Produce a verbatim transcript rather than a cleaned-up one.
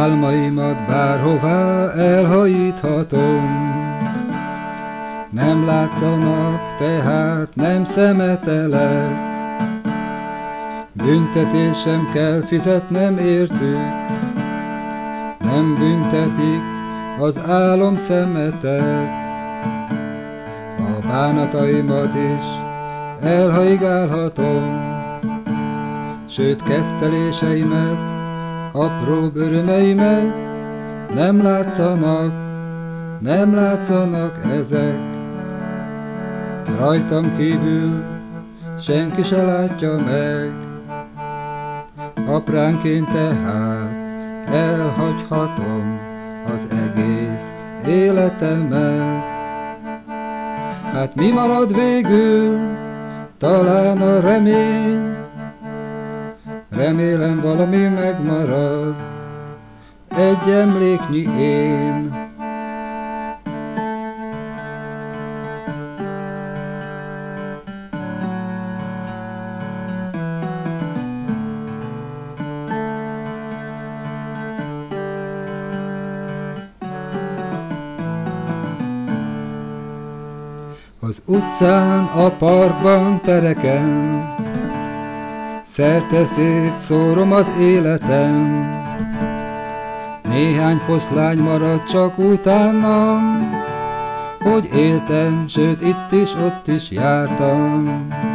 Álmaimat bárhová elhajíthatom. Nem látszanak, tehát nem szemetelek, büntetésem kell fizetnem értük. Nem büntetik az álom szemetet, a bánataimat is elhaigálhatom. Sőt, ketteléseimet, apróbb örömeimet nem látszanak, nem látszanak ezek. Rajtam kívül senki se látja meg, apránként tehát elhagyhatom az egész életemet. Hát mi marad végül? Talán a remény. Remélem valami megmarad, egy emléknyi én. Az utcán, a parkban, tereken szerte szétszórom az életem. Néhány foszlány maradt csak utánam, hogy éltem, sőt itt is, ott is jártam.